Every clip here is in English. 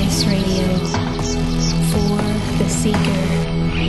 Ice Radio for the Seeker.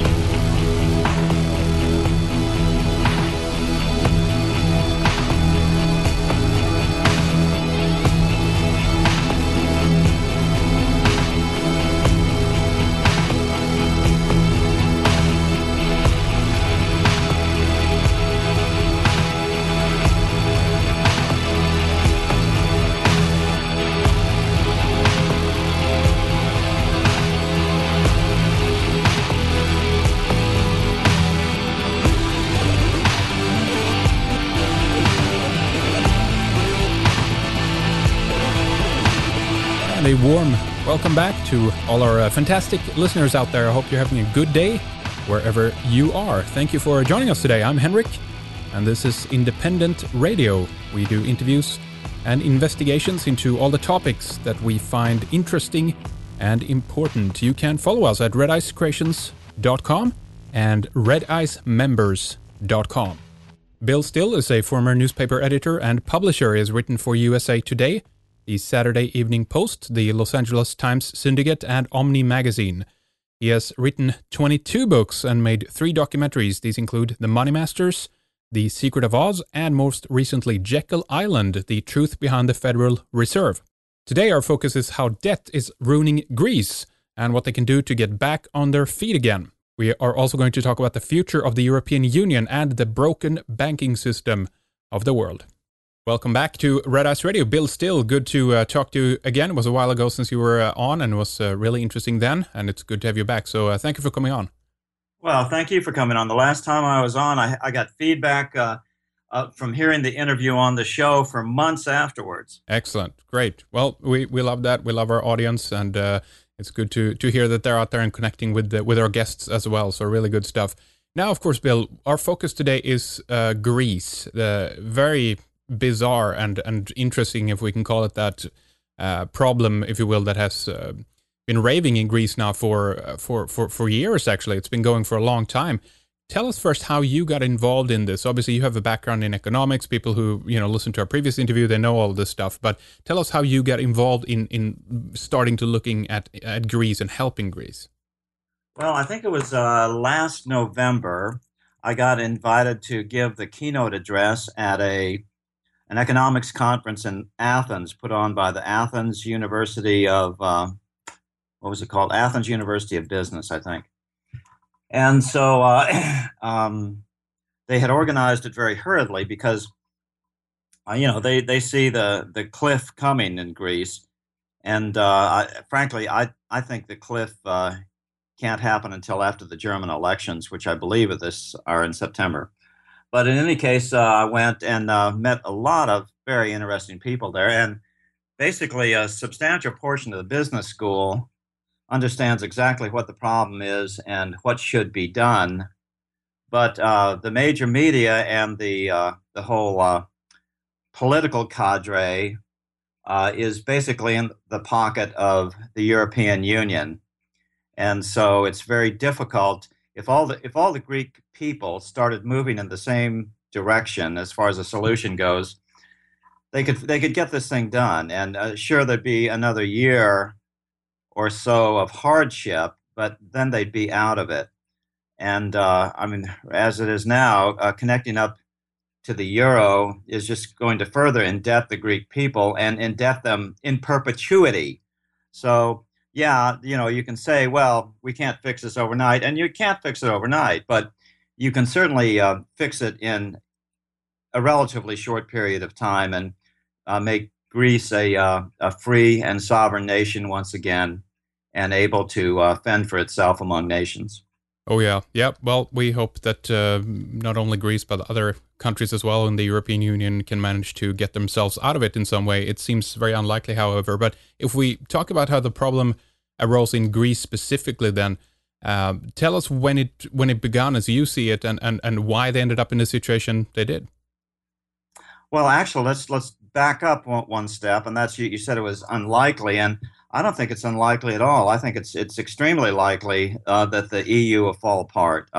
A warm welcome back to all our fantastic listeners out there. I hope you're having a good day wherever you are. Thank you for joining us today. I'm Henrik, and this is Independent Radio. We do interviews and investigations into all the topics that we find interesting and important. You can follow us at redicecreations.com and redicemembers.com. Bill Still is a former newspaper editor and publisher. He has written for USA Today, the Saturday Evening Post, the Los Angeles Times Syndicate, and Omni Magazine. He has written 22 books and made 3 documentaries. These include The Money Masters, The Secret of Oz, and most recently Jekyll Island, The Truth Behind the Federal Reserve. Today our focus is how debt is ruining Greece and what they can do to get back on their feet again. We are also going to talk about the future of the European Union and the broken banking system of the world. Welcome back to Red Ice Radio. Bill Still, good to talk to you again. It was a while ago since you were on, and it was really interesting then, and it's good to have you back. So thank you for coming on. Well, thank you for coming on. The last time I was on, I got feedback from hearing the interview on the show for months afterwards. Excellent. Great. Well, we love that. We love our audience, and it's good to hear that they're out there and connecting with our guests as well. So really good stuff. Now, of course, Bill, our focus today is Greece. Very bizarre and interesting, if we can call it that, problem, if you will, that has been raving in Greece now for years. Actually, it's been going for a long time. Tell us first how you got involved in this. Obviously, you have a background in economics. People who listen to our previous interview, they know all this stuff. But tell us how you got involved in starting to looking at Greece and helping Greece. Well, I think it was last November. I got invited to give the keynote address at an economics conference in Athens, put on by the Athens University of, Athens University of Business, I think. And so they had organized it very hurriedly because, they see the cliff coming in Greece. And frankly, I think the cliff can't happen until after the German elections, which I believe are in September. But in any case, I went and met a lot of very interesting people there. And basically, a substantial portion of the business school understands exactly what the problem is and what should be done. But the major media and the whole political cadre is basically in the pocket of the European Union. And so it's very difficult. If all the Greek people started moving in the same direction as far as a solution goes, they could get this thing done. And sure, there'd be another year or so of hardship, but then they'd be out of it. And as it is now, connecting up to the euro is just going to further indebt the Greek people and indebt them in perpetuity. So yeah, you can say, well, we can't fix this overnight, and you can't fix it overnight, but you can certainly fix it in a relatively short period of time and make Greece a free and sovereign nation once again and able to fend for itself among nations. Oh, yeah. Yeah. Well, we hope that not only Greece, but other countries as well in the European Union can manage to get themselves out of it in some way. It seems very unlikely, however. But if we talk about how the problem arose in Greece specifically, then tell us when it began as you see it and why they ended up in the situation they did. Well, actually, let's back up one step, and that's you said it was unlikely, and I don't think it's unlikely at all. I think it's extremely likely that the EU will fall apart.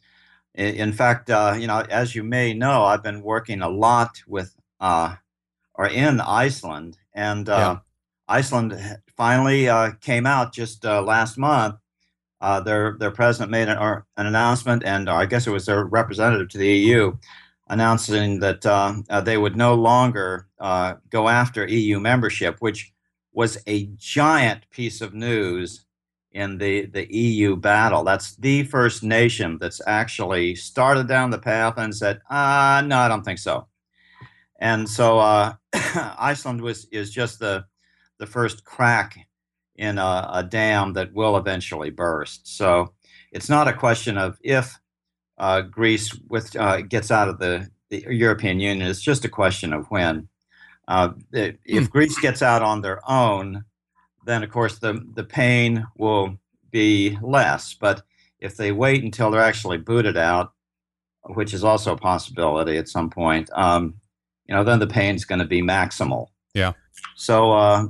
In fact, as you may know, I've been working a lot with or in Iceland, and Iceland finally came out just last month. Their president made an announcement, and I guess it was their representative to the EU, announcing that they would no longer go after EU membership, which was a giant piece of news in the EU battle. That's the first nation that's actually started down the path and said, no, I don't think so. And so Iceland is just the first crack in a dam that will eventually burst. So it's not a question of if Greece gets out of the European Union. It's just a question of when. If Greece gets out on their own, then of course the pain will be less. But if they wait until they're actually booted out, which is also a possibility at some point, then the pain's going to be maximal. Yeah. So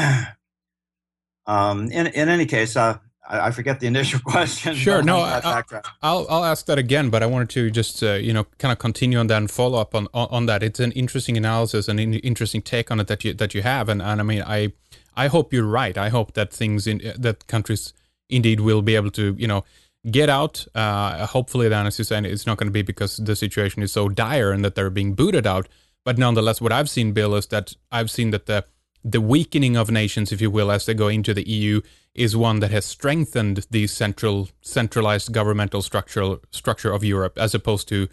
in any case, I forget the initial question. Sure. No, I'll ask that again, but I wanted to just kind of continue on that and follow up on that. It's an interesting analysis and an interesting take on it that you have, and I mean I hope you're right. I hope that that countries indeed will be able to get out. Hopefully, then, as you said, it's not going to be because the situation is so dire and that they're being booted out. But nonetheless, what I've seen, Bill, is that I've seen that the weakening of nations, if you will, as they go into the EU, is one that has strengthened the centralized governmental structure of Europe, as opposed to,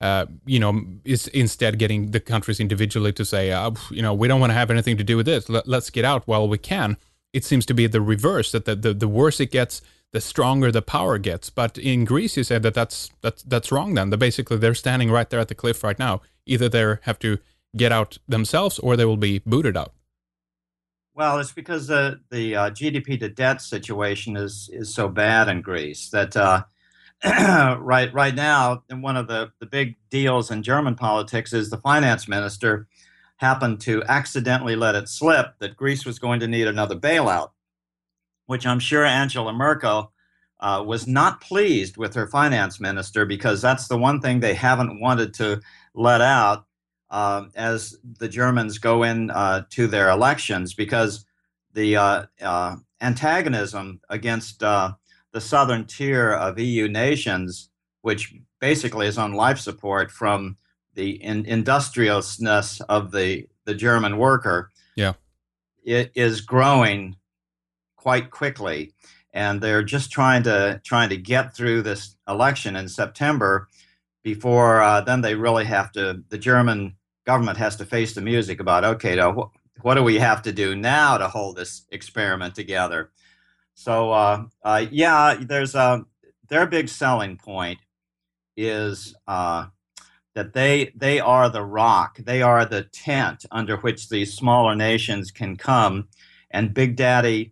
is instead getting the countries individually to say, we don't want to have anything to do with this. Let's get out while we can. It seems to be the reverse, that the worse it gets, the stronger the power gets. But in Greece, you said that's wrong then. That basically they're standing right there at the cliff right now. Either they have to get out themselves or they will be booted out. Well, it's because the GDP to debt situation is so bad in Greece that right now, and one of the big deals in German politics is the finance minister happened to accidentally let it slip that Greece was going to need another bailout, which I'm sure Angela Merkel was not pleased with her finance minister, because that's the one thing they haven't wanted to let out as the Germans go in to their elections, because the antagonism against the southern tier of EU nations, which basically is on life support from the industriousness of the German worker, it is growing quite quickly, and they're just trying to get through this election in September before then they really have to. The German government has to face the music about, okay, now what do we have to do now to hold this experiment together? So their big selling point is that they are the rock, they are the tent under which these smaller nations can come, and Big Daddy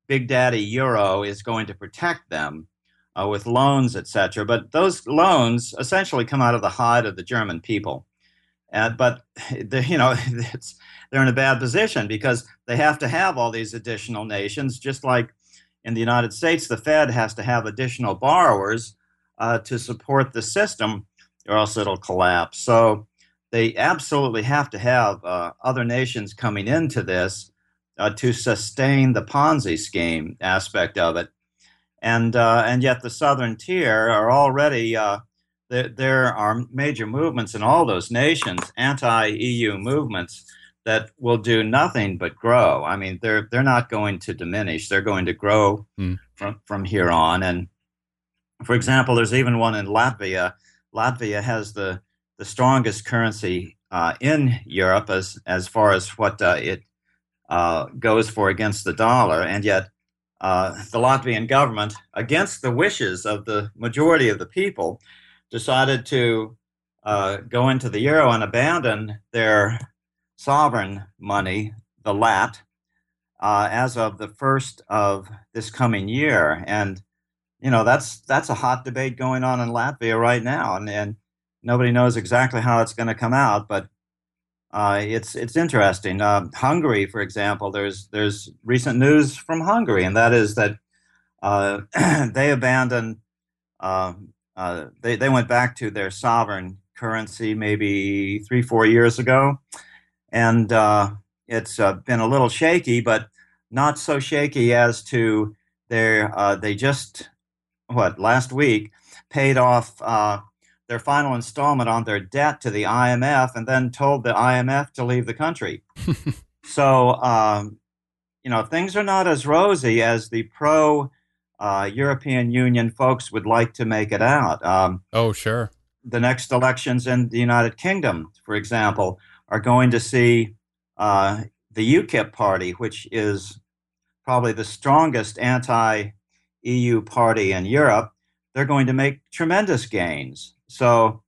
Euro is going to protect them with loans, etc. But those loans essentially come out of the hide of the German people. But they're in a bad position because they have to have all these additional nations, just like in the United States, the Fed has to have additional borrowers to support the system, or else it'll collapse. So they absolutely have to have other nations coming into this to sustain the Ponzi scheme aspect of it. And yet the southern tier are already, there are major movements in all those nations, anti-EU movements, that will do nothing but grow. I mean, they're not going to diminish. They're going to grow from here on. And for example, there's even one in Latvia. Latvia has the strongest currency in Europe as far as what it goes for against the dollar, and yet the Latvian government, against the wishes of the majority of the people, decided to go into the euro and abandon their sovereign money, the lat, as of the 1st of this coming year. And that's a hot debate going on in Latvia right now, and nobody knows exactly how it's going to come out, but it's interesting. Hungary, for example, there's recent news from Hungary, and that is that they abandoned, they went back to their sovereign currency maybe 3-4 years ago, and it's been a little shaky, but not so shaky as to they just, last week paid off their final installment on their debt to the IMF and then told the IMF to leave the country. So, things are not as rosy as the pro European Union folks would like to make it out. Oh, sure. The next elections in the United Kingdom, for example, are going to see the UKIP party, which is probably the strongest anti-EU party in Europe. They're going to make tremendous gains. So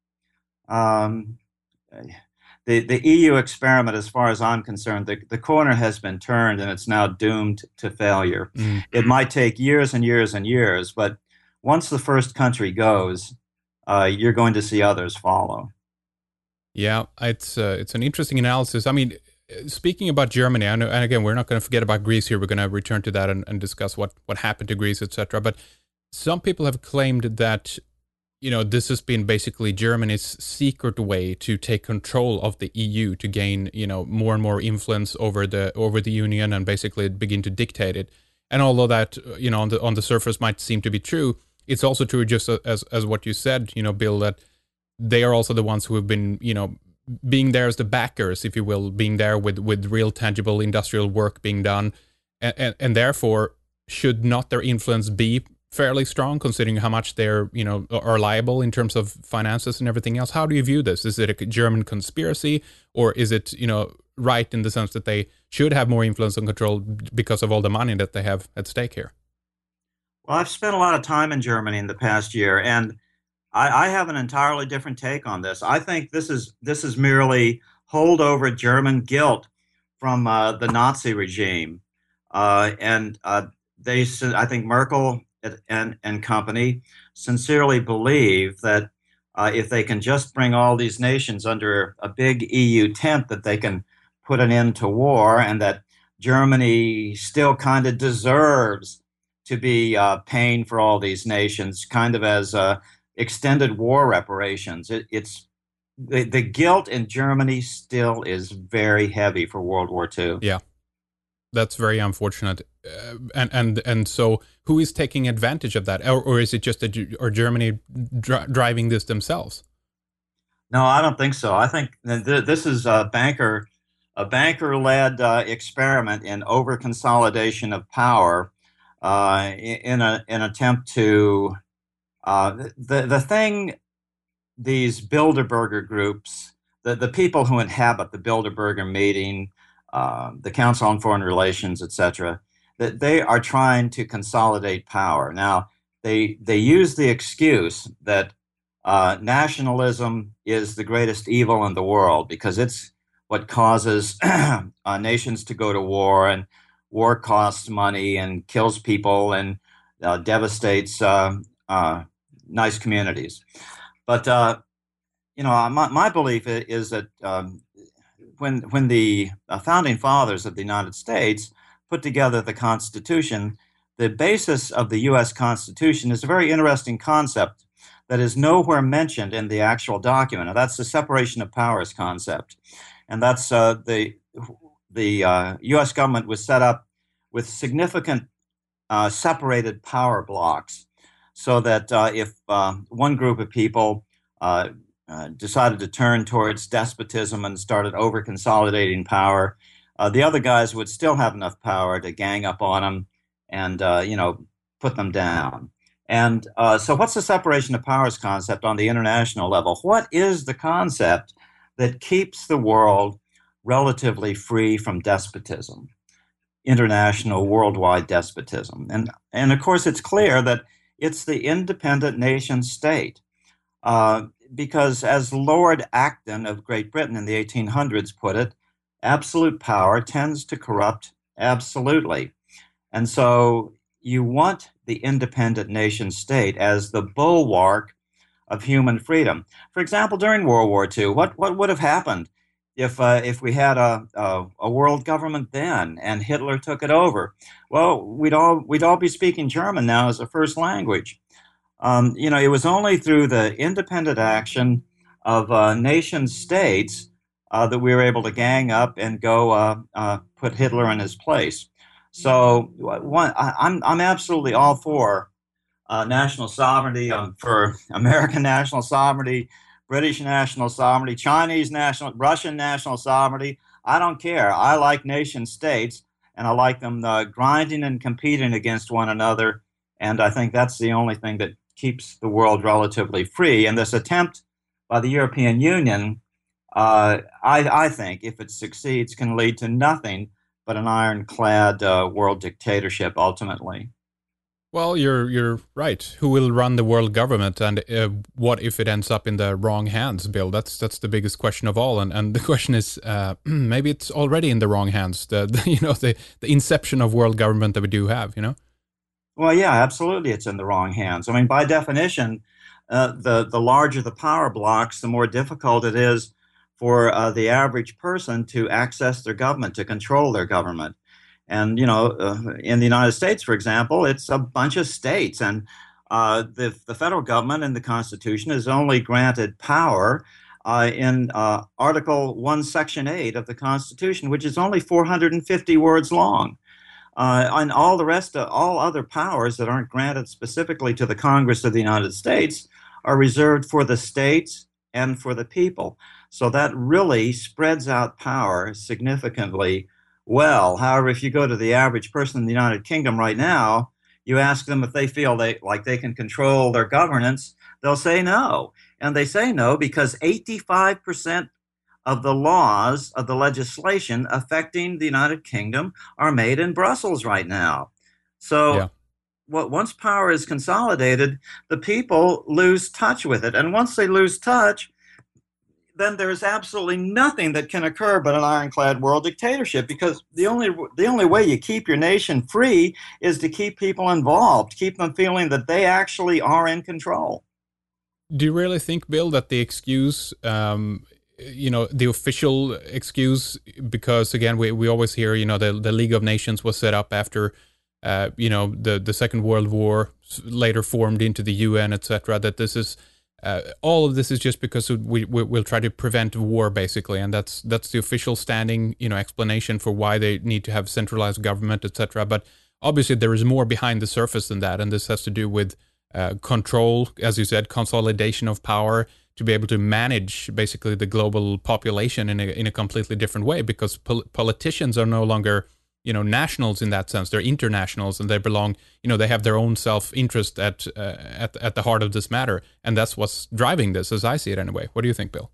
the EU experiment, as far as I'm concerned, the corner has been turned and it's now doomed to failure. It might take years and years and years, but once the first country goes, you're going to see others follow. Yeah, it's an interesting analysis. I mean, speaking about Germany, I know, and again, we're not going to forget about Greece here. We're going to return to that and discuss what happened to Greece, etc. But some people have claimed that, this has been basically Germany's secret way to take control of the EU, to gain, more and more influence over the union and basically begin to dictate it. And although that, on the surface might seem to be true, it's also true, just as what you said, Bill, that they are also the ones who have been, being there as the backers, if you will, being there with real tangible industrial work being done, and therefore should not their influence be fairly strong, considering how much they're, are liable in terms of finances and everything else? How do you view this? Is it a German conspiracy, or is it, right in the sense that they should have more influence and control because of all the money that they have at stake here? Well, I've spent a lot of time in Germany in the past year, and I have an entirely different take on this. I think this is merely holdover German guilt from the Nazi regime, and I think Merkel and company sincerely believe that if they can just bring all these nations under a big EU tent, that they can put an end to war, and that Germany still kind of deserves to be paying for all these nations, kind of as extended war reparations. It's the guilt in Germany still is very heavy for World War II. Yeah, that's very unfortunate. And so, who is taking advantage of that, or is it just or Germany driving this themselves? No, I don't think so. I think this is a banker-led experiment in over consolidation of power, in an attempt to the thing these Bilderberger groups, the people who inhabit the Bilderberger meeting, the Council on Foreign Relations, etc., that they are trying to consolidate power. Now, they use the excuse that nationalism is the greatest evil in the world because it's what causes nations to go to war, and war costs money and kills people and devastates nice communities. But my belief is that when the founding fathers of the United States put together the Constitution, the basis of the U.S. Constitution is a very interesting concept that is nowhere mentioned in the actual document. And that's the separation of powers concept. And that's the U.S. government was set up with significant separated power blocks, so that if one group of people decided to turn towards despotism and started over-consolidating power, the other guys would still have enough power to gang up on them and put them down. And so what's the separation of powers concept on the international level? What is the concept that keeps the world relatively free from despotism, international, worldwide despotism? And of course, it's clear that it's the independent nation state. Because as Lord Acton of Great Britain in the 1800s put it, absolute power tends to corrupt absolutely. And so you want the independent nation state as the bulwark of human freedom. For example, during World War II, what would have happened if we had a world government then and Hitler took it over? Well, we'd all be speaking German now as a first language. It was only through the independent action of nation states that we were able to gang up and go put Hitler in his place. So I'm absolutely all for national sovereignty, for American national sovereignty, British national sovereignty, Chinese national, Russian national sovereignty. I don't care. I like nation states, and I like them grinding and competing against one another. And I think that's the only thing that keeps the world relatively free. And this attempt by the European Union, I think, if it succeeds, can lead to nothing but an ironclad world dictatorship ultimately. Well, you're right. Who will run the world government, and what if it ends up in the wrong hands, Bill? That's the biggest question of all. And the question is, maybe it's already in the wrong hands. The inception of world government that we do have. Well, yeah, absolutely, it's in the wrong hands. I mean, by definition, the larger the power blocks, the more difficult it is for the average person to access their government, to control their government. And in the United States, for example, it's a bunch of states, and the federal government in the Constitution is only granted power in Article 1, Section 8 of the Constitution, which is only 450 words long. And all the rest of all other powers that aren't granted specifically to the Congress of the United States are reserved for the states and for the people. So that really spreads out power significantly well. However, if you go to the average person in the United Kingdom right now, you ask them if they feel they can control their governance, they'll say no. And they say no because 85% of the laws of the legislation affecting the United Kingdom are made in Brussels right now. So Yeah. once power is consolidated, the people lose touch with it. And once they lose touch, then there's absolutely nothing that can occur but an ironclad world dictatorship, because the only way you keep your nation free is to keep people involved, keep them feeling that they actually are in control. Do you really think, Bill, that the excuse, the official excuse, because again, we always hear, the League of Nations was set up after, the Second World War, later formed into the UN, etc. That this is all of this is just because we'll try to prevent war, basically, and that's the official standing, explanation for why they need to have centralized government, etc. But obviously, there is more behind the surface than that, and this has to do with control, as you said, consolidation of power, to be able to manage basically the global population in a completely different way, because politicians are no longer nationals in that sense. They're internationals, and they belong, they have their own self-interest at the heart of this matter, and that's what's driving this, as I see it anyway. What do you think, Bill?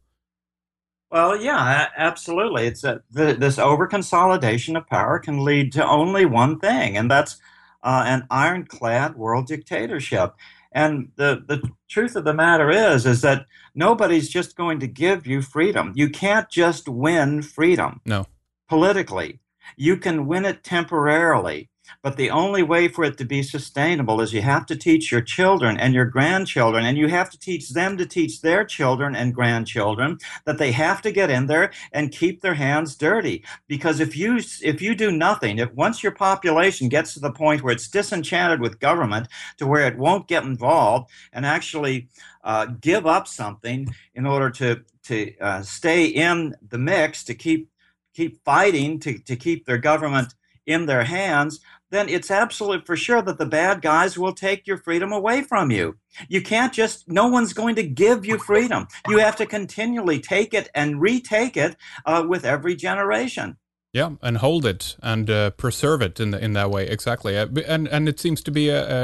Well, yeah, absolutely. It's this over consolidation of power can lead to only one thing, and that's an ironclad world dictatorship. And the truth of the matter is that nobody's just going to give you freedom. You can't just win freedom No. politically. You can win it temporarily, but the only way for it to be sustainable is you have to teach your children and your grandchildren, and you have to teach them to teach their children and grandchildren that they have to get in there and keep their hands dirty. Because if you do nothing, if once your population gets to the point where it's disenchanted with government, to where it won't get involved and actually give up something in order to stay in the mix, to keep fighting to keep their government in their hands, then it's absolute for sure that the bad guys will take your freedom away from you. You can't just, no one's going to give you freedom. You have to continually take it and retake it with every generation. Yeah, and hold it and preserve it in that way, exactly. And it seems to be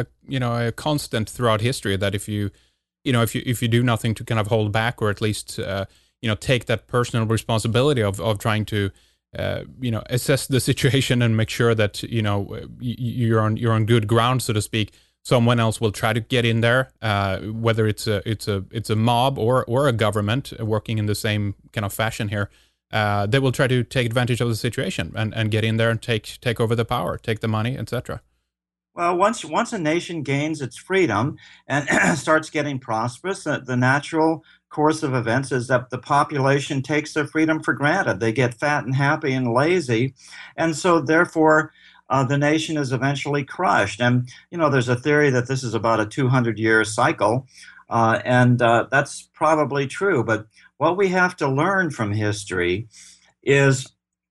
a constant throughout history that if you do nothing to kind of hold back, or at least take that personal responsibility of trying to assess the situation and make sure that you're on good ground, so to speak. Someone else will try to get in there, whether it's a mob or a government working in the same kind of fashion here. They will try to take advantage of the situation and get in there and take over the power, take the money, etc. Well, once a nation gains its freedom and starts getting prosperous, the natural course of events is that the population takes their freedom for granted. They get fat and happy and lazy, and so therefore the nation is eventually crushed. And there's a theory that this is about a 200-year cycle, and that's probably true. But what we have to learn from history is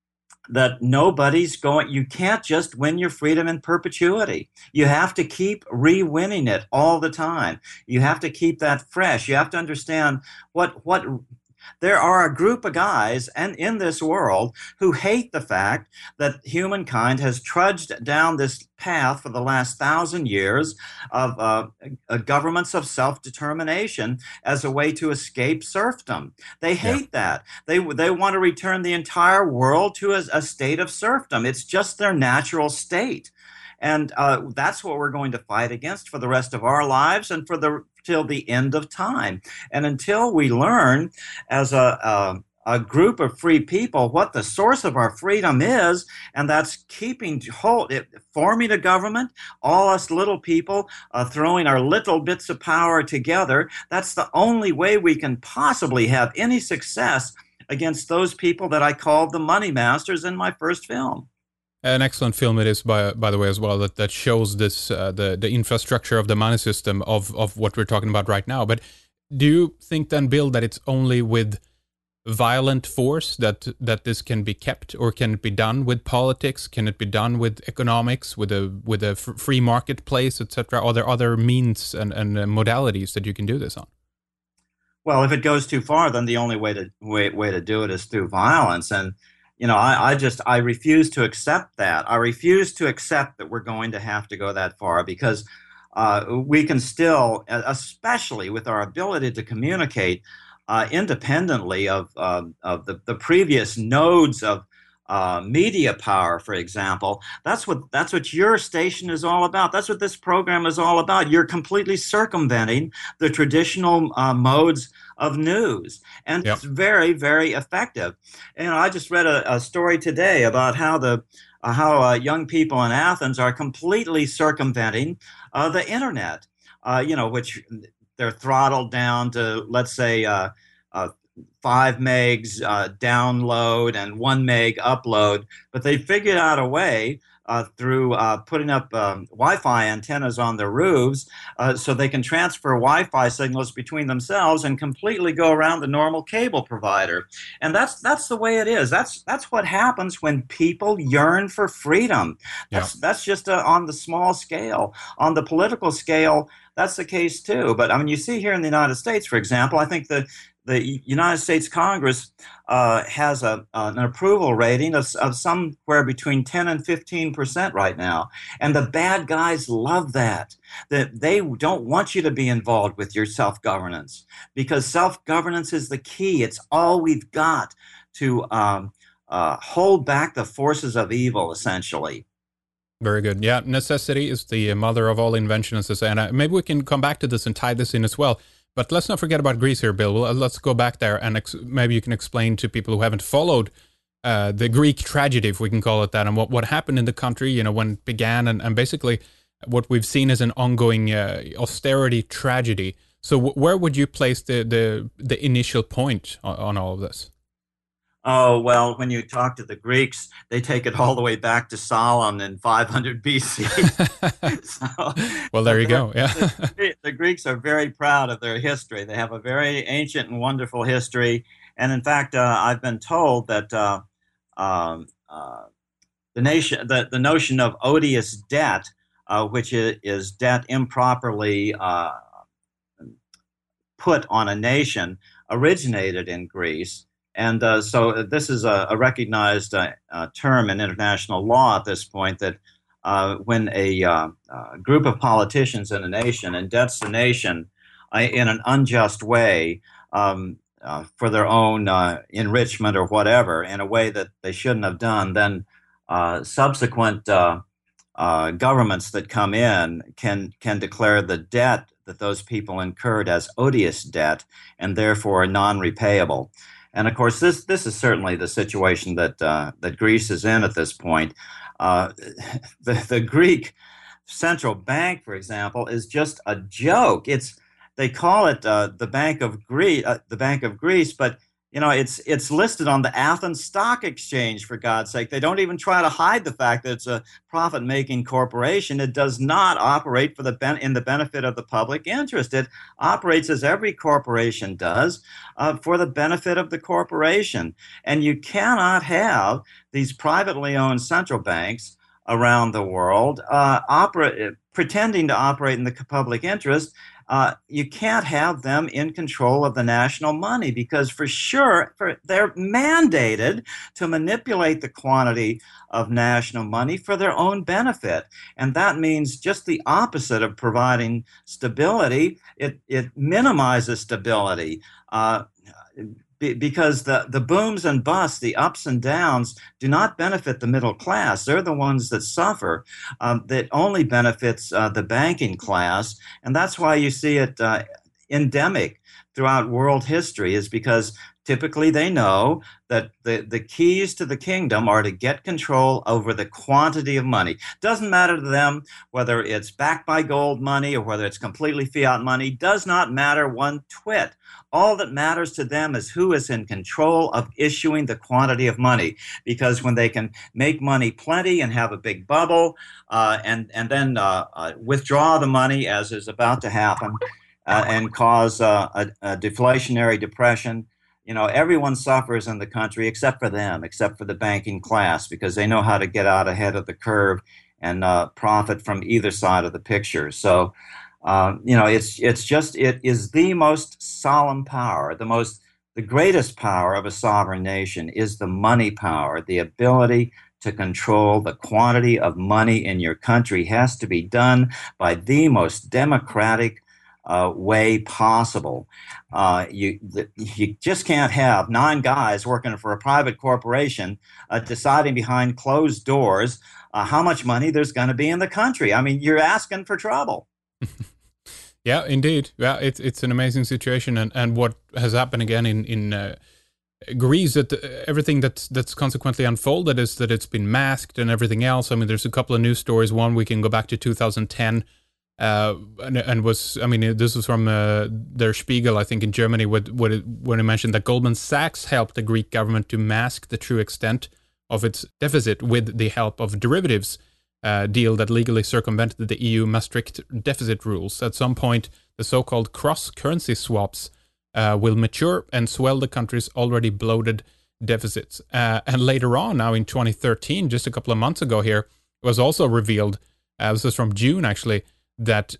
that nobody's going, you can't just win your freedom in perpetuity. You have to keep re-winning it all the time. You have to keep that fresh. You have to understand what there are a group of guys and in this world who hate the fact that humankind has trudged down this path for the last 1,000 years of governments of self-determination as a way to escape serfdom. They hate that. They want to return the entire world to a state of serfdom. It's just their natural state. And that's what we're going to fight against for the rest of our lives and till the end of time. And until we learn as a group of free people what the source of our freedom is, and that's forming a government, all us little people throwing our little bits of power together, that's the only way we can possibly have any success against those people that I called the money masters in my first film. An excellent film it is, by the way, as well, that shows this the infrastructure of the money system of what we're talking about right now. But do you think then, Bill, that it's only with violent force that this can be kept, or can it be done with politics? Can it be done with economics, with a free marketplace, etc.? Are there other means and modalities that you can do this on? Well, if it goes too far, then the only way to do it is through violence. And I refuse to accept that. I refuse to accept that we're going to have to go that far, because we can still, especially with our ability to communicate independently of the previous nodes of media power, for example. That's what your station is all about. That's what this program is all about. You're completely circumventing the traditional modes of news, and It's very, very effective. And I just read a story today about how young people in Athens are completely circumventing the internet. Which they're throttled down to, let's say, 5 megs download and 1 meg upload, but they figured out a way through putting up Wi-Fi antennas on their roofs so they can transfer Wi-Fi signals between themselves and completely go around the normal cable provider. And that's the way it is. That's what happens when people yearn for freedom. That's just on the small scale. On the political scale, that's the case too. But I mean, you see here in the United States, for example, I think the United States Congress has an approval rating of somewhere between 10 and 15% right now. And the bad guys love that. That they don't want you to be involved with your self-governance, because self-governance is the key. It's all we've got to hold back the forces of evil, essentially. Very good. Yeah, necessity is the mother of all invention, as I say. And maybe we can come back to this and tie this in as well. But let's not forget about Greece here, Bill. Let's go back there, and maybe you can explain to people who haven't followed the Greek tragedy, if we can call it that, and what happened in the country, when it began, and basically what we've seen as an ongoing austerity tragedy. So where would you place the initial point on all of this? Oh, well, when you talk to the Greeks, they take it all the way back to Solon in 500 BC. Well, there you go. Yeah. The Greeks are very proud of their history. They have a very ancient and wonderful history. And in fact, I've been told that the notion of odious debt, which is debt improperly put on a nation, originated in Greece. And so this is a recognized term in international law at this point, that when a group of politicians in a nation indebts the nation in an unjust way for their own enrichment or whatever, in a way that they shouldn't have done, then subsequent governments that come in can declare the debt that those people incurred as odious debt, and therefore non-repayable. And of course, this is certainly the situation that Greece is in at this point. The Greek central bank, for example, is just a joke. They call it the Bank of Greece, but it's listed on the Athens Stock Exchange, for God's sake. They don't even try to hide the fact that it's a profit-making corporation. It does not operate in the benefit of the public interest. It operates as every corporation does, for the benefit of the corporation. And you cannot have these privately owned central banks around the world pretending to operate in the public interest. You can't have them in control of the national money, because for sure they're mandated to manipulate the quantity of national money for their own benefit. And that means just the opposite of providing stability. It minimizes stability. Because the booms and busts, the ups and downs, do not benefit the middle class. They're the ones that suffer. That only benefits the banking class. And that's why you see it endemic throughout world history, is because typically they know that the keys to the kingdom are to get control over the quantity of money. Doesn't matter to them whether it's backed by gold money or whether it's completely fiat money. Does not matter one twit. All that matters to them is who is in control of issuing the quantity of money. Because when they can make money plenty and have a big bubble, and then withdraw the money, as is about to happen, and cause a deflationary depression, everyone suffers in the country except for them, except for the banking class, because they know how to get out ahead of the curve and profit from either side of the picture. So, it is the most solemn power, the greatest power of a sovereign nation is the money power. The ability to control the quantity of money in your country has to be done by the most democratic way possible. You just can't have 9 guys working for a private corporation deciding behind closed doors how much money there's going to be in the country. I mean, you're asking for trouble. Yeah, indeed. Yeah, it's an amazing situation, and what has happened again in Greece, that everything that's consequently unfolded is that it's been masked and everything else. I mean, there's a couple of news stories. One, we can go back to 2010. This was from Der Spiegel, I think, in Germany, when it mentioned that Goldman Sachs helped the Greek government to mask the true extent of its deficit with the help of derivatives deal that legally circumvented the EU Maastricht deficit rules. At some point, the so-called cross-currency swaps will mature and swell the country's already bloated deficits. And later on, now in 2013, just a couple of months ago here, it was also revealed, this is from June actually, that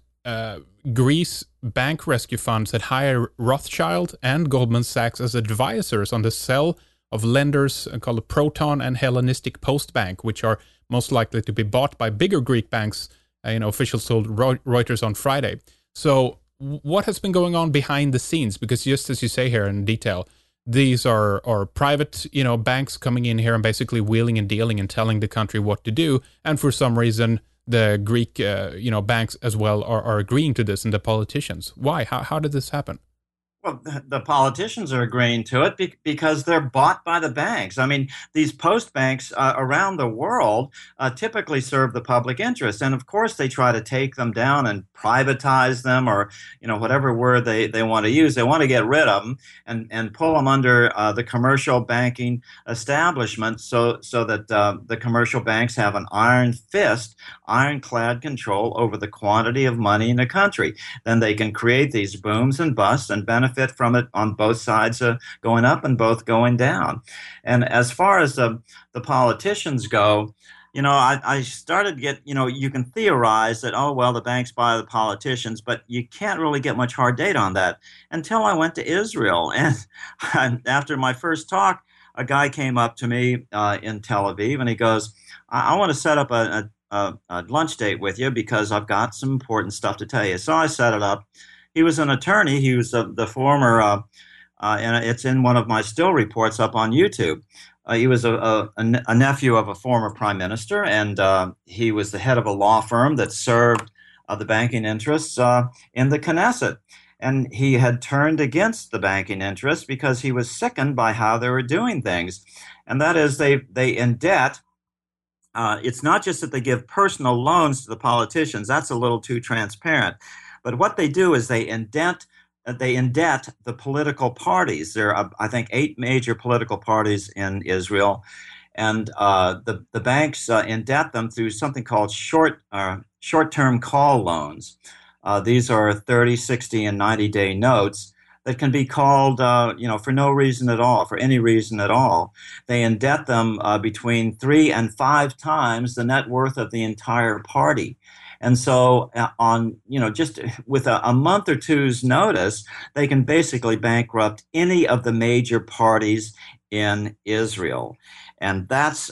Greece bank rescue funds had hired Rothschild and Goldman Sachs as advisors on the sale of lenders called Proton and Hellenistic Postbank, which are most likely to be bought by bigger Greek banks, officials told Reuters on Friday. So what has been going on behind the scenes? Because just as you say here in detail, these are private, banks coming in here and basically wheeling and dealing and telling the country what to do. And for some reason, the Greek, banks as well are agreeing to this, and the politicians. Why? How did this happen? Well, the politicians are agreeing to it because they're bought by the banks. I mean, these post banks around the world typically serve the public interest. And of course, they try to take them down and privatize them, or, whatever word they want to use. They want to get rid of them and pull them under the commercial banking establishment so that the commercial banks have an iron fist, ironclad control over the quantity of money in the country. Then they can create these booms and busts and benefit from it on both sides, going up and both going down. And as far as the politicians go, I started to get, you can theorize that, the banks buy the politicians, but you can't really get much hard data on that until I went to Israel. And after my first talk, a guy came up to me in Tel Aviv, and he goes, I want to set up a lunch date with you because I've got some important stuff to tell you. So I set it up. He was an attorney. He was the former, and it's in one of my still reports up on YouTube. He was a nephew of a former prime minister, and he was the head of a law firm that served the banking interests in the Knesset. And he had turned against the banking interests because he was sickened by how they were doing things. And that is, they in debt. It's not just that they give personal loans to the politicians. That's a little too transparent. But what they do is they indent they indebt the political parties. There are, I think, 8 major political parties in Israel, and the banks indebt them through something called short-term call loans. These are 30, 60, and 90-day notes that can be called, for no reason at all, for any reason at all. They indebt them between 3 and 5 times the net worth of the entire party. And so just with a month or two's notice, they can basically bankrupt any of the major parties in Israel. And that's,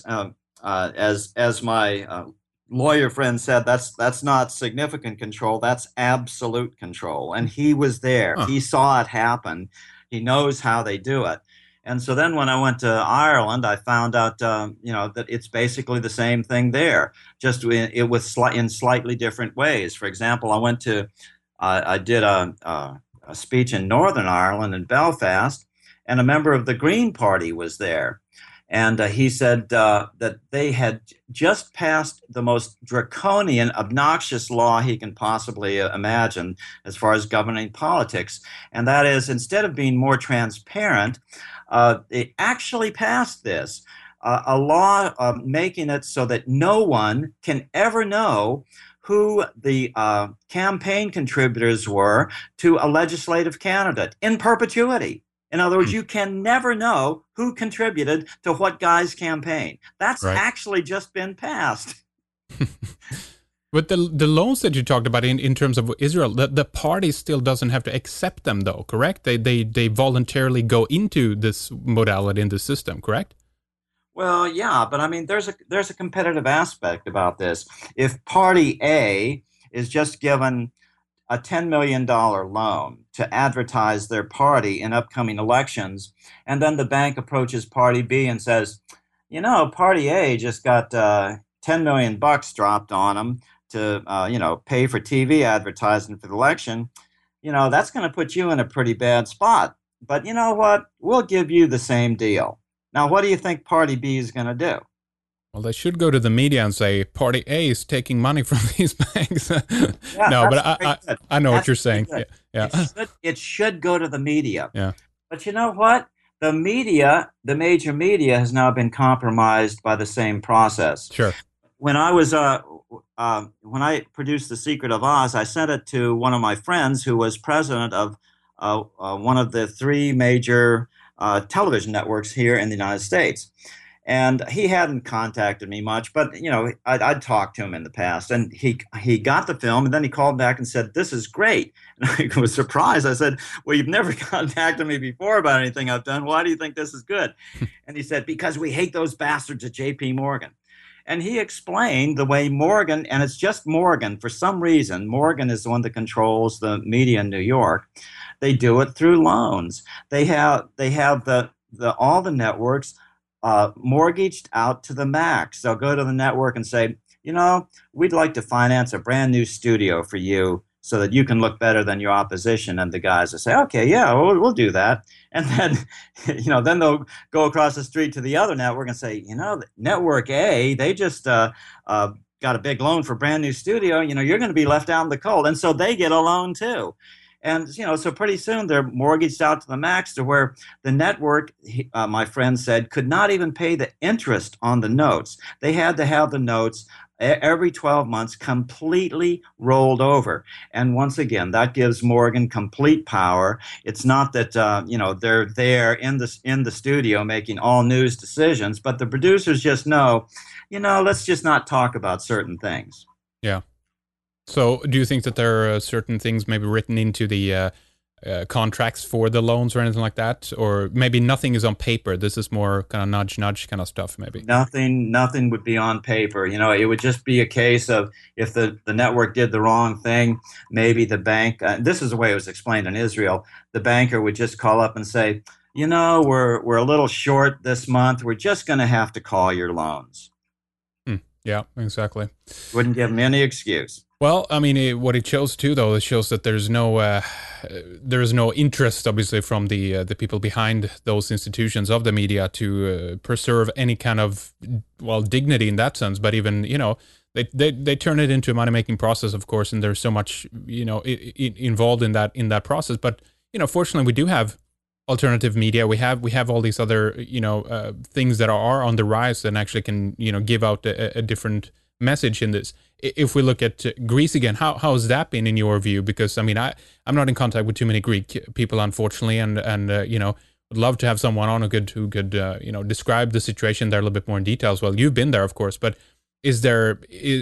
as my lawyer friend said, that's not significant control, that's absolute control. And he was there. He saw it happen. He knows how they do it. And so then when I went to Ireland, I found out, that it's basically the same thing there, just in slightly different ways. For example, I did a speech in Northern Ireland in Belfast, and a member of the Green Party was there. And he said that they had just passed the most draconian, obnoxious law he can possibly imagine as far as governing politics. And that is, instead of being more transparent, they actually passed this, a law making it so that no one can ever know who the campaign contributors were to a legislative candidate in perpetuity. In other words, you can never know who contributed to what guy's campaign. That's actually just been passed. But the loans that you talked about in terms of Israel, the party still doesn't have to accept them, though, correct? They voluntarily go into this modality in the system, correct? Well, yeah, but I mean, there's a competitive aspect about this. If Party A is just given a $10 million loan to advertise their party in upcoming elections, and then the bank approaches Party B and says, Party A just got $10 million dropped on them to, pay for TV advertising for the election, that's going to put you in a pretty bad spot. But you know what? We'll give you the same deal. Now, what do you think Party B is going to do? Well, they should go to the media and say, Party A is taking money from these banks. Yeah, no, but I know what you're saying. Yeah. It should go to the media. Yeah. But you know what? The media, the major media, has now been compromised by the same process. Sure. When I was when I produced The Secret of Oz, I sent it to one of my friends who was president of one of the 3 major television networks here in the United States. And he hadn't contacted me much, but I'd talked to him in the past, and he got the film, and then he called back and said, "This is great." And I was surprised. I said, "Well, you've never contacted me before about anything I've done. Why do you think this is good?" And he said, "Because we hate those bastards at J.P. Morgan." And he explained the way Morgan, and it's just Morgan for some reason. Morgan is the one that controls the media in New York. They do it through loans. They have all the networks mortgaged out to the max. They'll go to the network and say, we'd like to finance a brand new studio for you so that you can look better than your opposition. And the guys will say, okay, yeah, we'll do that. And then, then they'll go across the street to the other network and say, Network A, they just got a big loan for a brand new studio. You're going to be left out in the cold. And so they get a loan too. And, so pretty soon they're mortgaged out to the max to where the network, my friend said, could not even pay the interest on the notes. They had to have the notes every 12 months completely rolled over. And once again, that gives Morgan complete power. It's not that, they're there in the studio making all news decisions, but the producers just know, let's just not talk about certain things. Yeah. So do you think that there are certain things maybe written into the contracts for the loans or anything like that? Or maybe nothing is on paper. This is more kind of nudge kind of stuff maybe. Nothing would be on paper. It would just be a case of if the network did the wrong thing, maybe the bank, this is the way it was explained in Israel, the banker would just call up and say, we're a little short this month. We're just going to have to call your loans. Yeah, exactly. Wouldn't give them any excuse. Well, I mean, what it shows too, though, it shows that there's no interest, obviously, from the people behind those institutions of the media to preserve any kind of dignity in that sense. But even they turn it into a money making process, of course, and there's so much involved in that process. But fortunately, we do have alternative media. We have all these other things that are on the rise and actually can give out a different message in this. If we look at Greece again, how has that been in your view? Because I mean, I'm not in contact with too many Greek people, unfortunately, and would love to have someone on who could describe the situation there a little bit more in detail as well. You've been there, of course, but is there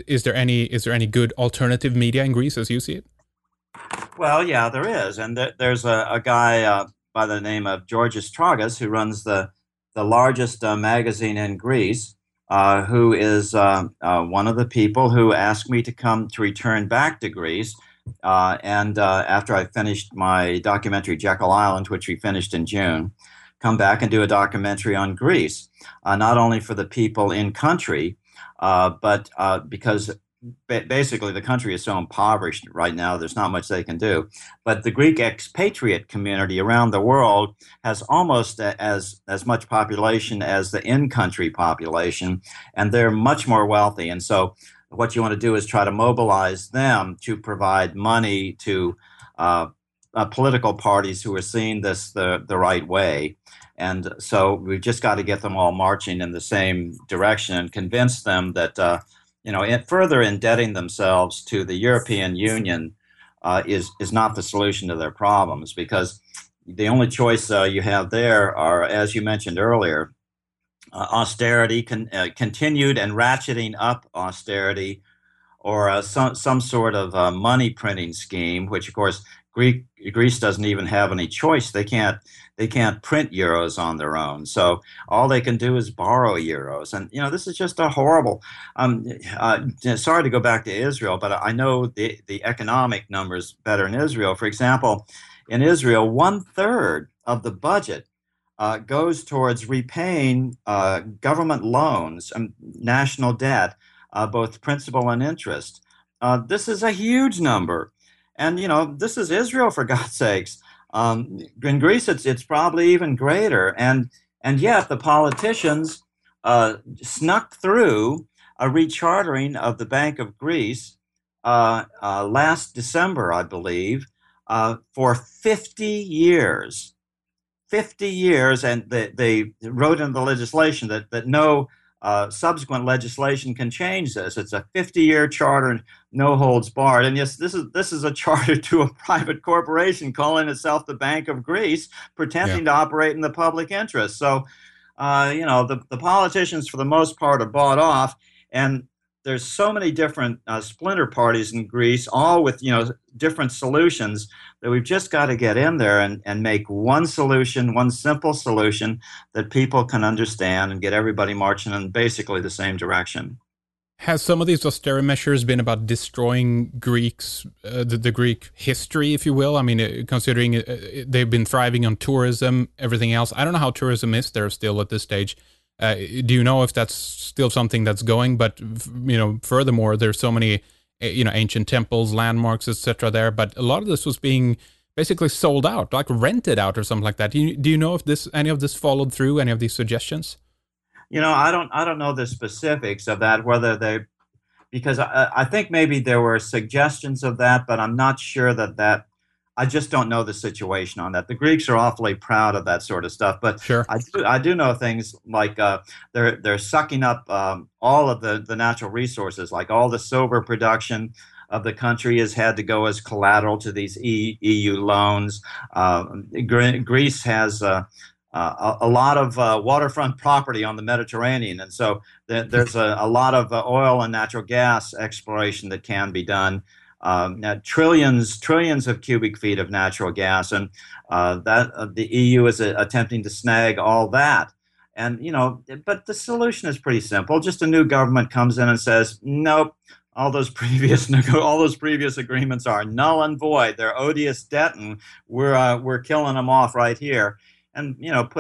any good alternative media in Greece as you see it? Well, yeah, there is, and there's a guy by the name of Georgios Tragas who runs the largest magazine in Greece, who is one of the people who asked me to come to return back to Greece, and after I finished my documentary Jekyll Island, which we finished in June, come back and do a documentary on Greece, not only for the people in country, but because basically the country is so impoverished right now, there's not much they can do. But the Greek expatriate community around the world has almost as much population as the in-country population, and they're much more wealthy. And so what you want to do is try to mobilize them to provide money to political parties who are seeing this the right way. And so we've just got to get them all marching in the same direction and convince them that further indebting themselves to the European Union is not the solution to their problems, because the only choice you have there are, as you mentioned earlier, austerity, continued and ratcheting up austerity, or some sort of money printing scheme, which of course Greece doesn't even have any choice. They can't print euros on their own. So all they can do is borrow euros. And, this is just a horrible, sorry to go back to Israel, but I know the economic numbers better in Israel. For example, in Israel, 1/3 of the budget goes towards repaying government loans and national debt, both principal and interest. This is a huge number. And, this is Israel, for God's sakes. In Greece, it's probably even greater. And yet the politicians snuck through a rechartering of the Bank of Greece last December, I believe, for 50 years. 50 years, and they wrote in the legislation that no subsequent legislation can change this. It's a 50-year charter, no holds barred. And yes, this is a charter to a private corporation calling itself the Bank of Greece, pretending to operate in the public interest. So, the politicians, for the most part, are bought off, and there's so many different splinter parties in Greece, all with different solutions, that we've just got to get in there and make one solution, one simple solution that people can understand and get everybody marching in basically the same direction. Has some of these austerity measures been about destroying Greeks, the Greek history, if you will? I mean, considering they've been thriving on tourism, everything else. I don't know how tourism is there still at this stage. Do you know if that's still something that's going? But furthermore, there's so many ancient temples, landmarks, etc. there. But a lot of this was being basically sold out, like rented out or something like that. Do you know if any of this followed through? Any of these suggestions? I don't know the specifics of that. Because I think maybe there were suggestions of that, but I'm not sure that. I just don't know the situation on that. The Greeks are awfully proud of that sort of stuff, but sure. I do know things like they're sucking up all of the natural resources, like all the silver production of the country has had to go as collateral to these EU loans. Greece has a lot of waterfront property on the Mediterranean, and so there's a lot of oil and natural gas exploration that can be done. Trillions of cubic feet of natural gas, and the EU is attempting to snag all that. And but the solution is pretty simple. Just a new government comes in and says, nope, all those previous agreements are null and void. They're odious debt, and we're killing them off right here. And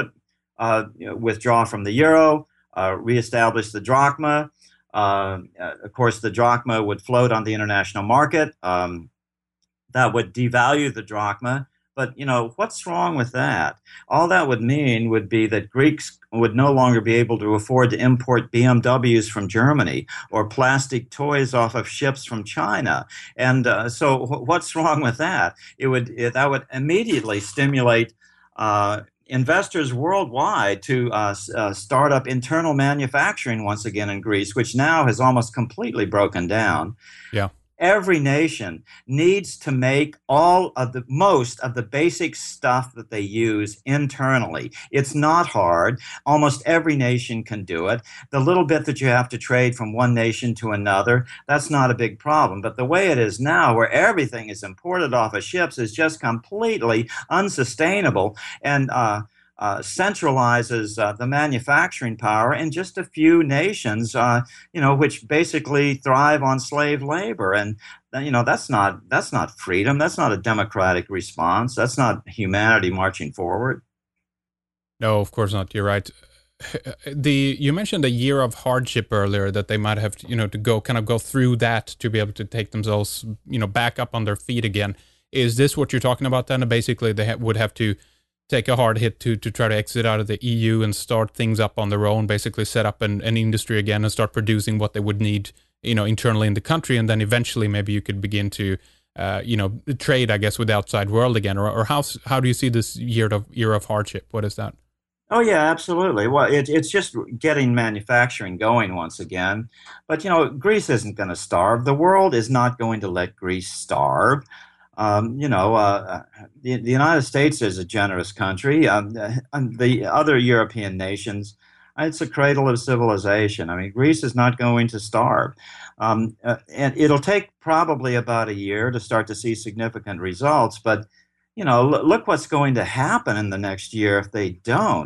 withdraw from the euro, reestablish the drachma. Of course, the drachma would float on the international market. That would devalue the drachma, But what's wrong with that? All that would mean would be that Greeks would no longer be able to afford to import BMWs from Germany or plastic toys off of ships from China. And so, what's wrong with that? That would immediately stimulate investors worldwide to start up internal manufacturing once again in Greece, which now has almost completely broken down. Yeah. Every nation needs to make most of the basic stuff that they use internally. It's not hard. Almost every nation can do it. The little bit that you have to trade from one nation to another, that's not a big problem. But the way it is now, where everything is imported off of ships, is just completely unsustainable and centralizes the manufacturing power in just a few nations, which basically thrive on slave labor. And that's not freedom. That's not a democratic response. That's not humanity marching forward. No, of course not. You're right. You mentioned a year of hardship earlier, that they might have to go through that to be able to take themselves back up on their feet again. Is this what you're talking about then? Basically, they would have to take a hard hit to try to exit out of the EU and start things up on their own, basically set up an industry again and start producing what they would need, internally in the country. And then eventually maybe you could begin to, trade, I guess, with the outside world again. Or how do you see this year of hardship? What is that? Oh, yeah, absolutely. Well, it's just getting manufacturing going once again. But, Greece isn't going to starve. The world is not going to let Greece starve. The United States is a generous country. The other European nations, it's a cradle of civilization. I mean, Greece is not going to starve. And it'll take probably about a year to start to see significant results. But, look what's going to happen in the next year if they don't.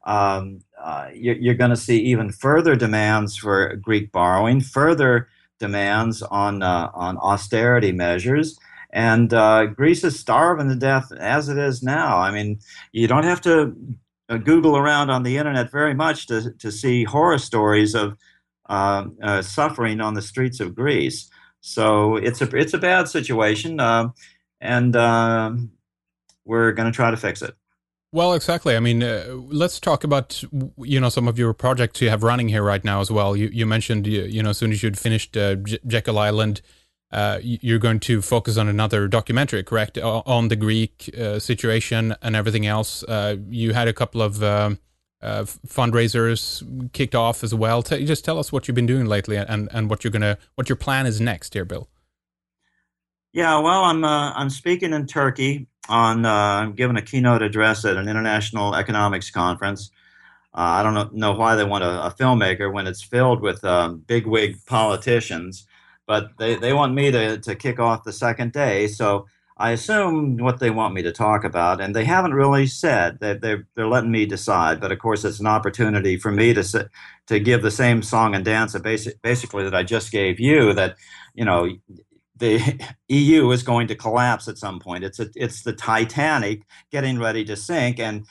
You're going to see even further demands for Greek borrowing, further demands on austerity measures. And Greece is starving to death as it is now. I mean, you don't have to Google around on the internet very much to see horror stories of suffering on the streets of Greece. So it's a bad situation, and we're going to try to fix it. Well, exactly. I mean, let's talk about some of your projects you have running here right now as well. You mentioned as soon as you'd finished Jekyll Island, you're going to focus on another documentary, correct? On the Greek situation and everything else. You had a couple of fundraisers kicked off as well. Just tell us what you've been doing lately and what your plan is next here, Bill. Yeah, well, I'm speaking in Turkey I'm giving a keynote address at an international economics conference. I don't know why they want a filmmaker when it's filled with bigwig politicians. But they want me to kick off the second day, so I assume what they want me to talk about, and they haven't really said. They're letting me decide. But of course, it's an opportunity for me to give the same song and dance basically that I just gave you. That the EU is going to collapse at some point. It's the Titanic getting ready to sink, and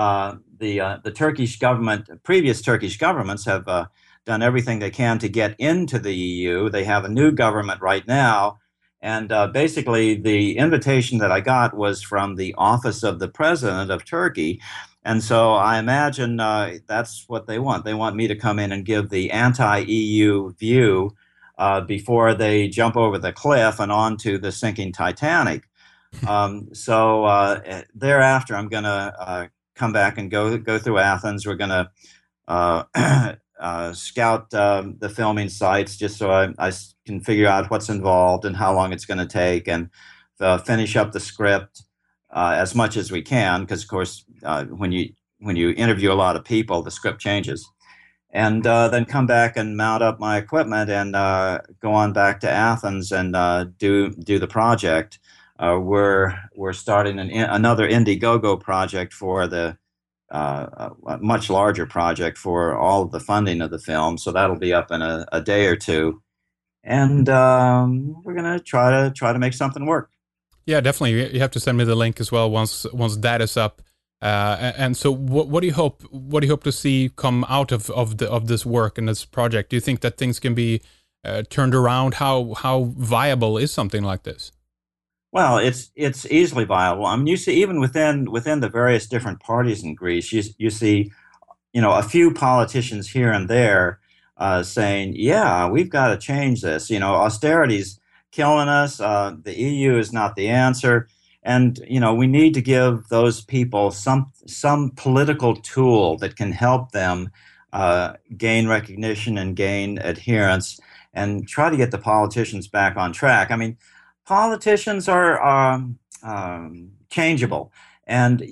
the Turkish government, previous Turkish governments have done everything they can to get into the EU. They have a new government right now, and basically the invitation that I got was from the office of the president of Turkey, and so I imagine that's what they want. They want me to come in and give the anti-EU view before they jump over the cliff and onto the sinking Titanic. So thereafter, I'm going to come back and go through Athens. We're going to scout the filming sites just so I can figure out what's involved and how long it's going to take, and finish up the script as much as we can, because of course when you interview a lot of people, the script changes. And then come back and mount up my equipment and go on back to Athens and do the project. We're starting another Indiegogo project for a much larger project for all of the funding of the film. So that'll be up in a day or two, and we're gonna try to make something work. Yeah, definitely. You have to send me the link as well once that is up. And so, what do you hope to see come out of this work and this project? Do you think that things can be turned around? How viable is something like this? Well, it's easily viable. I mean, you see, even within the various different parties in Greece, you see, a few politicians here and there saying, "Yeah, we've got to change this. Austerity's killing us. The EU is not the answer, and we need to give those people some political tool that can help them gain recognition and gain adherence, and try to get the politicians back on track." I mean, politicians are changeable, and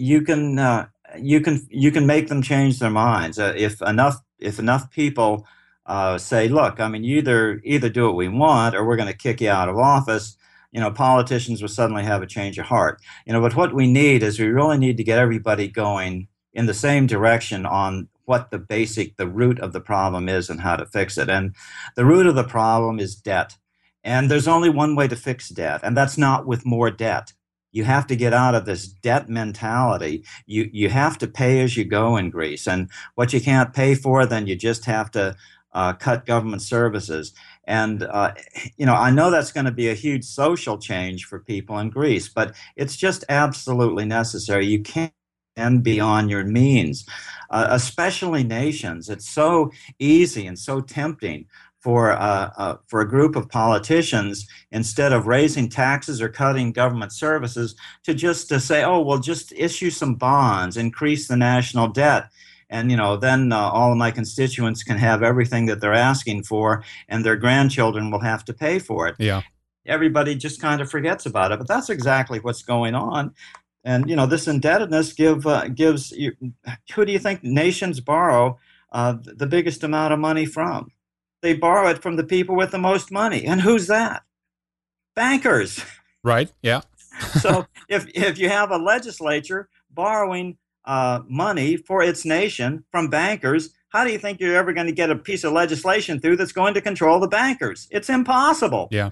you can make them change their minds if enough people say, "Look, I mean, you either do what we want, or we're going to kick you out of office." Politicians will suddenly have a change of heart. But what we need is we really need to get everybody going in the same direction on what the root of the problem is and how to fix it. And the root of the problem is debt. And there's only one way to fix debt, and that's not with more debt. You have to get out of this debt mentality. You have to pay as you go in Greece, and what you can't pay for, then you just have to cut government services. And I know that's going to be a huge social change for people in Greece, but it's just absolutely necessary. You can't spend beyond your means, especially nations. It's so easy and so tempting for a group of politicians, instead of raising taxes or cutting government services, to say, "Oh, well, just issue some bonds, increase the national debt, and then all of my constituents can have everything that they're asking for, and their grandchildren will have to pay for it." Yeah. Everybody just kind of forgets about it, but that's exactly what's going on. And this indebtedness gives you. Who do you think nations borrow the biggest amount of money from? They borrow it from the people with the most money. And who's that? Bankers. Right. Yeah. So if you have a legislature borrowing money for its nation from bankers, how do you think you're ever going to get a piece of legislation through that's going to control the bankers? It's impossible. Yeah.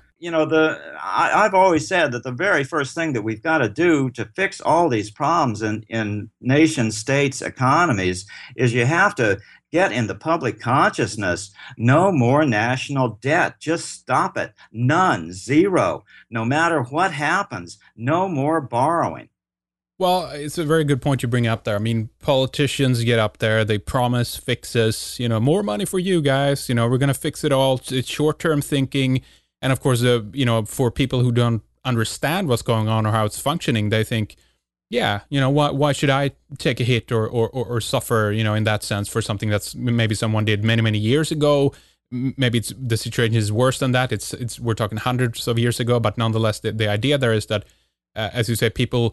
I've always said that the very first thing that we've got to do to fix all these problems in nation states' economies is you have to get in the public consciousness, no more national debt. Just stop it. None. Zero. No matter what happens, no more borrowing. Well, it's a very good point you bring up there. I mean, politicians get up there, they promise fixes, more money for you guys, we're going to fix it all. It's short-term thinking. And of course, for people who don't understand what's going on or how it's functioning, they think, yeah, why should I take a hit or suffer, in that sense, for something that's maybe someone did many, many years ago. Maybe the situation is worse than that. We're talking hundreds of years ago, but nonetheless, the idea there is that, as you say,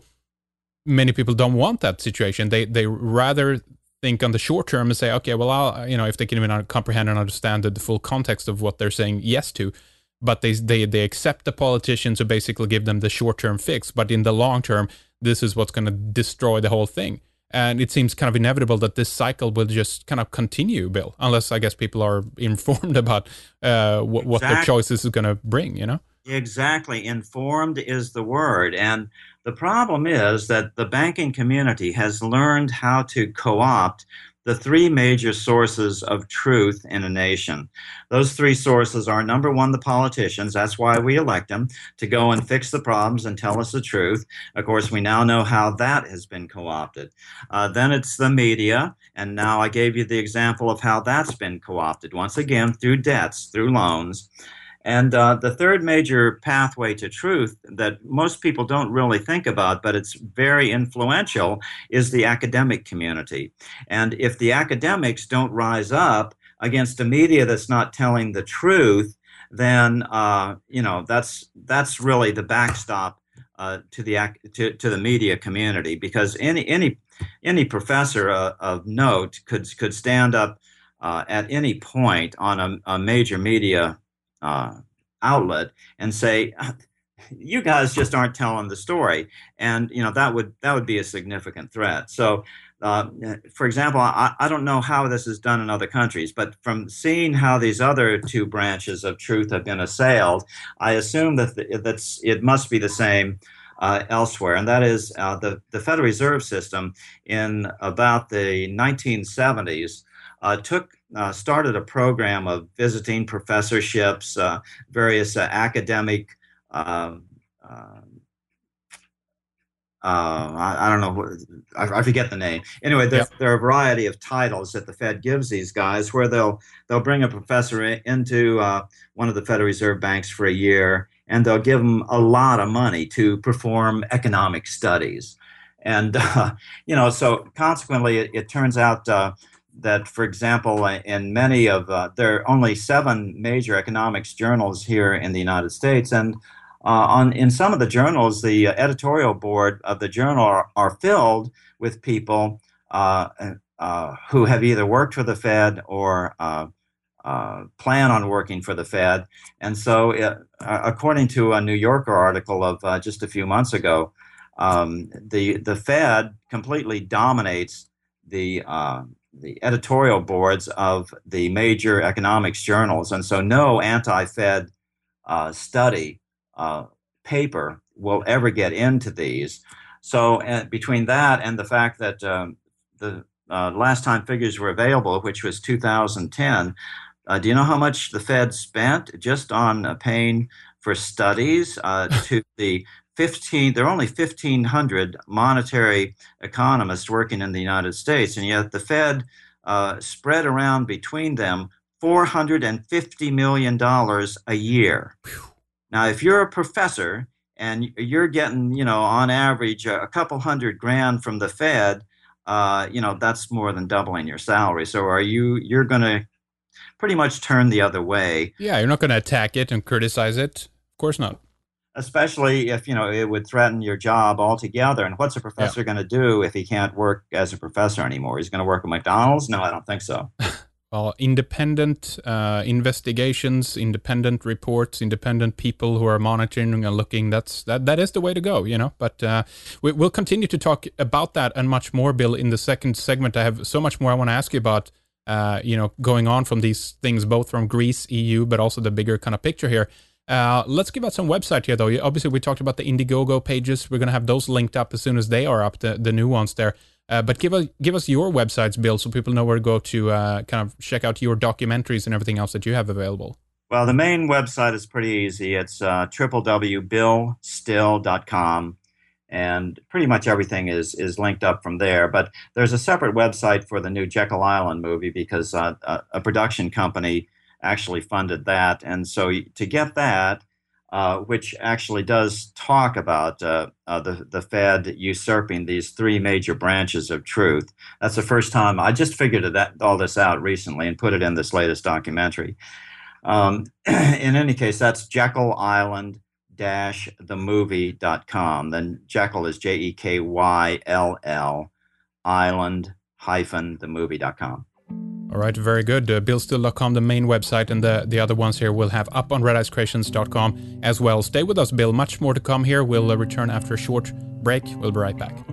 many people don't want that situation. They rather think on the short term and say, okay, well, if they can even comprehend and understand the full context of what they're saying yes to, but they accept the politicians who basically give them the short term fix. But in the long term, this is what's going to destroy the whole thing. And it seems kind of inevitable that this cycle will just kind of continue, Bill, unless I guess people are informed about what their choices is going to bring, Exactly. Informed is the word. And the problem is that the banking community has learned how to co-opt the three major sources of truth in a nation. Those three sources are, number one, the politicians. That's why we elect them, to go and fix the problems and tell us the truth. Of course, we now know how that has been co-opted. Then it's the media, and now I gave you the example of how that's been co-opted, once again, through debts, through loans. And the third major pathway to truth that most people don't really think about, but it's very influential, is the academic community. And if the academics don't rise up against a media that's not telling the truth, then that's really the backstop to the media community. Because any professor of note could stand up at any point on a major media outlet and say, "You guys just aren't telling the story," and that would be a significant threat. So, for example, I don't know how this is done in other countries, but from seeing how these other two branches of truth have been assailed, I assume that it must be the same elsewhere, and that is the Federal Reserve System in about the 1970s started a program of visiting professorships, various academic I don't know, I forget the name. Anyway, Yeah. there are a variety of titles that the Fed gives these guys, where they'll bring a professor into one of the Federal Reserve banks for a year, and they'll give them a lot of money to perform economic studies, and so consequently, it turns out. That, for example, in many of there are only 7 major economics journals here in the United States, and in some of the journals, the editorial board of the journal are filled with people who have either worked for the Fed or plan on working for the Fed. And so, according to a New Yorker article of just a few months ago, the Fed completely dominates the editorial boards of the major economics journals, and so no anti-Fed study paper will ever get into these. So between that and the fact that the last time figures were available, which was 2010, do you know how much the Fed spent just on paying for studies to the 15? There are only 1,500 monetary economists working in the United States, and yet the Fed spread around between them $450 million a year. Now, if you're a professor and you're getting, on average a couple $100,000 from the Fed, that's more than doubling your salary. So you're going to pretty much turn the other way. Yeah, you're not going to attack it and criticize it. Of course not. Especially if, it would threaten your job altogether. And what's a professor going to do if he can't work as a professor anymore? He's going to work at McDonald's? No, I don't think so. Well, independent investigations, independent reports, independent people who are monitoring and looking, that is the way to go, But we'll continue to talk about that and much more, Bill, in the second segment. I have so much more I want to ask you about, going on from these things, both from Greece, EU, but also the bigger kind of picture here. Let's give out some website here, though. Obviously, we talked about the Indiegogo pages. We're going to have those linked up as soon as they are up, the new ones there. But give us your websites, Bill, so people know where to go to kind of check out your documentaries and everything else that you have available. Well, the main website is pretty easy. It's www.billstill.com, and pretty much everything is linked up from there. But there's a separate website for the new Jekyll Island movie because a production company actually funded that. And so to get that, which actually does talk about the Fed usurping these 3 major branches of truth. That's the first time. I just figured all this out recently and put it in this latest documentary. In any case, that's Jekyll Island -themovie.com. Then Jekyll is JEKYLL, island-themovie.com. All right, very good. BillStill.com, the main website, and the other ones here we'll have up on redicecreations.com as well. Stay with us, Bill. Much more to come here. We'll return after a short break. We'll be right back.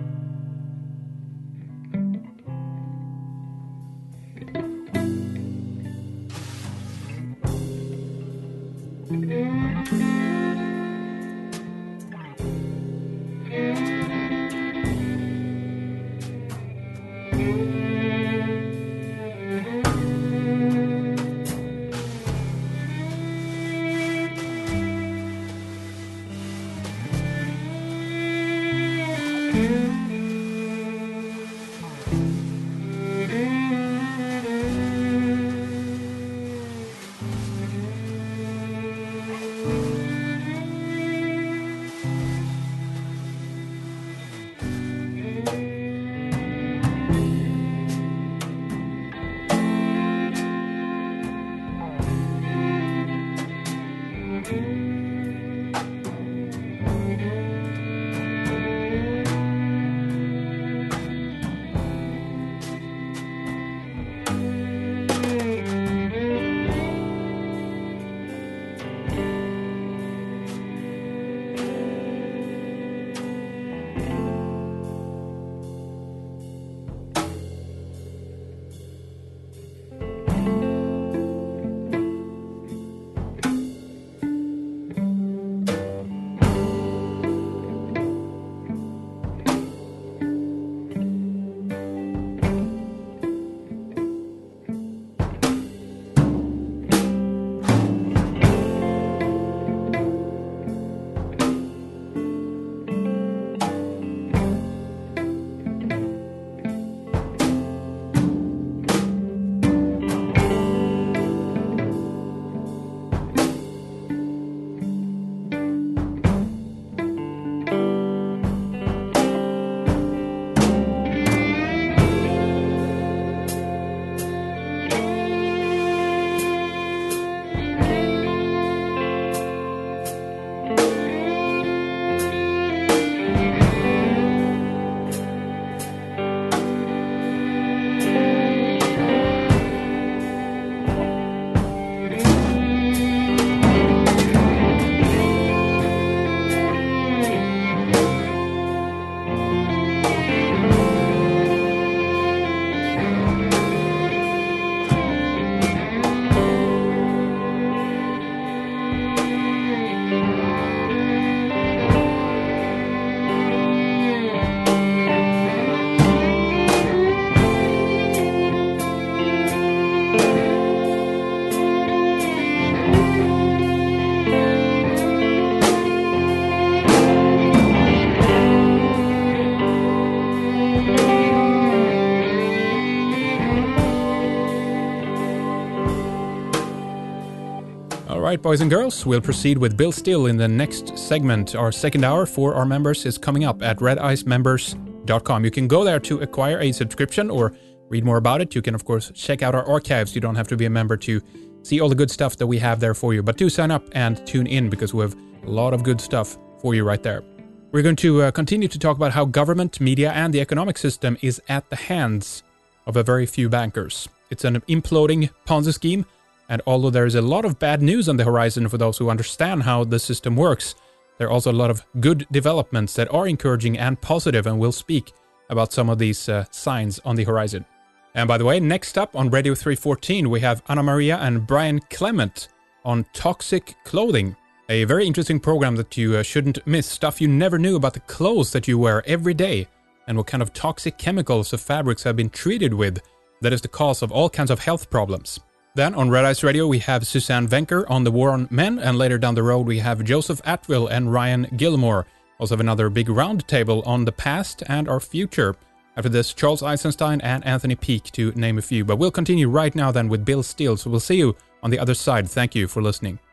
All right, boys and girls, we'll proceed with Bill Still in the next segment. Our second hour for our members is coming up at redicemembers.com. You can go there to acquire a subscription or read more about it. You can, of course, check out our archives. You don't have to be a member to see all the good stuff that we have there for you. But do sign up and tune in because we have a lot of good stuff for you right there. We're going to continue to talk about how government, media, and the economic system is at the hands of a very few bankers. It's an imploding Ponzi scheme. And although there is a lot of bad news on the horizon for those who understand how the system works, there are also a lot of good developments that are encouraging and positive, and we'll speak about some of these signs on the horizon. And by the way, next up on Radio 314, we have Anna Maria and Brian Clement on toxic clothing. A very interesting program that you shouldn't miss. Stuff you never knew about the clothes that you wear every day, and what kind of toxic chemicals the fabrics have been treated with that is the cause of all kinds of health problems. Then on Red Ice Radio, we have Suzanne Venker on the War on Men, and later down the road we have Joseph Atwill and Ryan Gilmore. Also have another big roundtable on the past and our future. After this, Charles Eisenstein and Anthony Peake, to name a few. But we'll continue right now then with Bill Still, so we'll see you on the other side. Thank you for listening.